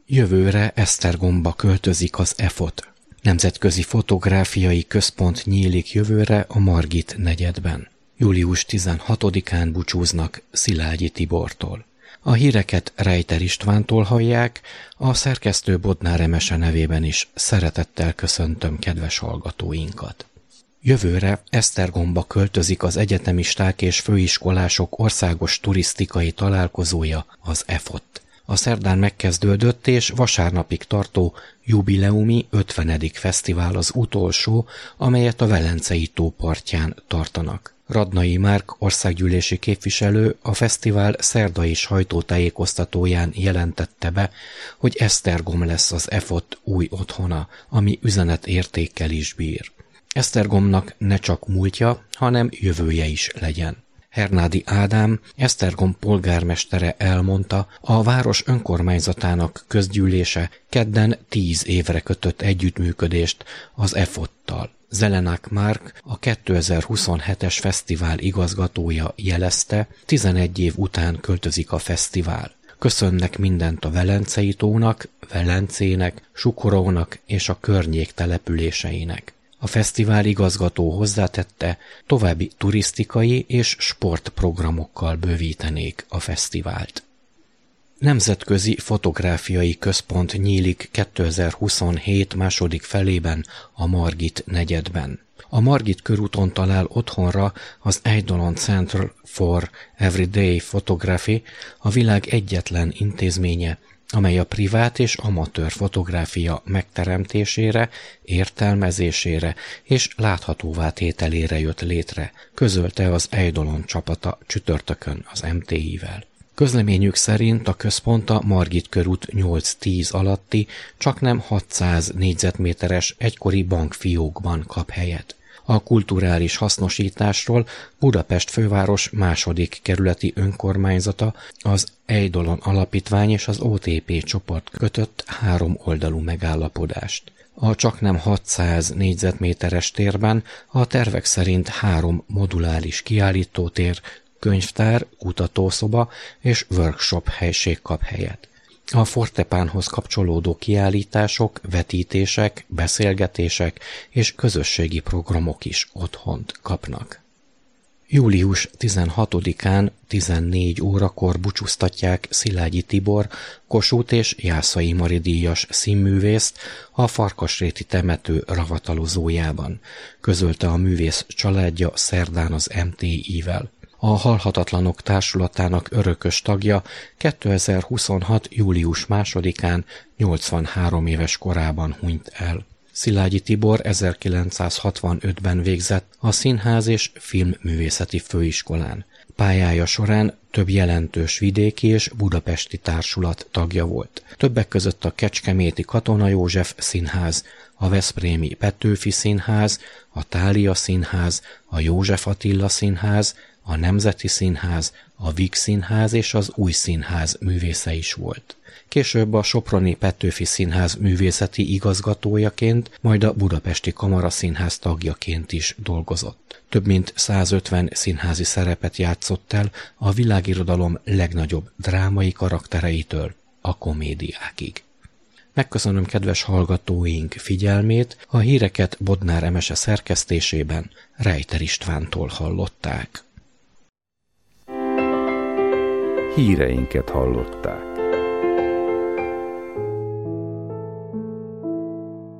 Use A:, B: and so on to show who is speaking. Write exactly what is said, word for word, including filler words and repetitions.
A: Jövőre Esztergomba költözik az e fot. Nemzetközi Fotográfiai Központ nyílik jövőre a Margit negyedben. július tizenhatodikán búcsúznak Szilágyi Tibortól. A híreket Rejter Istvántól hallják, a szerkesztő Bodnár Emese nevében is szeretettel köszöntöm kedves hallgatóinkat. Jövőre Esztergomba költözik az egyetemisták és főiskolások országos turisztikai találkozója, az e fot. A szerdán megkezdődött és vasárnapig tartó jubileumi ötvenedik fesztivál az utolsó, amelyet a Velencei tó partján tartanak. Radnai Márk országgyűlési képviselő a fesztivál szerdai sajtótájékoztatóján jelentette be, hogy Esztergom lesz az e fot új otthona, ami üzenetértékkel is bír. Esztergomnak ne csak múltja, hanem jövője is legyen. Hernádi Ádám, Esztergom polgármestere elmondta, a város önkormányzatának közgyűlése kedden tíz évre kötött együttműködést az e fottal. Zelenák Márk, a kétezer-huszonhetes fesztivál igazgatója jelezte, tizenegy év után költözik a fesztivál. Köszönnek mindent a Velencei tónak, Velencének, Sukorónak és a környék településeinek. A fesztivál igazgató hozzátette, további turisztikai és sportprogramokkal bővítenék a fesztivált. Nemzetközi Fotográfiai Központ nyílik kétezer-huszonhét második felében a Margit negyedben. A Margit körúton talál otthonra az Eidolon Center for Everyday Photography, a világ egyetlen intézménye, amely a privát és amatőr fotográfia megteremtésére, értelmezésére és láthatóvá tételére jött létre, közölte az Eidolon csapata csütörtökön az em té i-vel. Közleményük szerint a központ a Margit körút nyolc-tíz alatti, csaknem hatszáz négyzetméteres egykori bankfiókban kap helyet. A kulturális hasznosításról Budapest főváros második kerületi önkormányzata, az Eidolon Alapítvány és az o té pé csoport kötött három oldalú megállapodást. A csaknem hatszáz négyzetméteres térben a tervek szerint három moduláris kiállítótér, könyvtár, kutatószoba és workshop helység kap helyet. A Fortepánhoz kapcsolódó kiállítások, vetítések, beszélgetések és közösségi programok is otthont kapnak. július tizenhatodikán tizennégy órakor búcsúztatják Szilágyi Tibor, Kossuth és Jászai Mari díjas színművészt a Farkasréti temető ravatalozójában, közölte a művész családja szerdán az em té i-vel. A Halhatatlanok Társulatának örökös tagja kétezer-huszonhat július másodikán nyolcvanhárom éves korában hunyt el. Szilágyi Tibor ezerkilencszázhatvanötben végzett a Színház és Filmművészeti Főiskolán. Pályája során több jelentős vidéki és budapesti társulat tagja volt. Többek között a Kecskeméti Katona József Színház, a Veszprémi Petőfi Színház, a Thália Színház, a József Attila Színház, a Nemzeti Színház, a Víg Színház és az Új Színház művésze is volt. Később a Soproni Petőfi Színház művészeti igazgatójaként, majd a Budapesti Kamaraszínház tagjaként is dolgozott. Több mint százötven színházi szerepet játszott el a világirodalom legnagyobb drámai karaktereitől a komédiákig. Megköszönöm kedves hallgatóink figyelmét, a híreket Bodnár Emese szerkesztésében Rejter Istvántól hallották.
B: Híreinket hallották.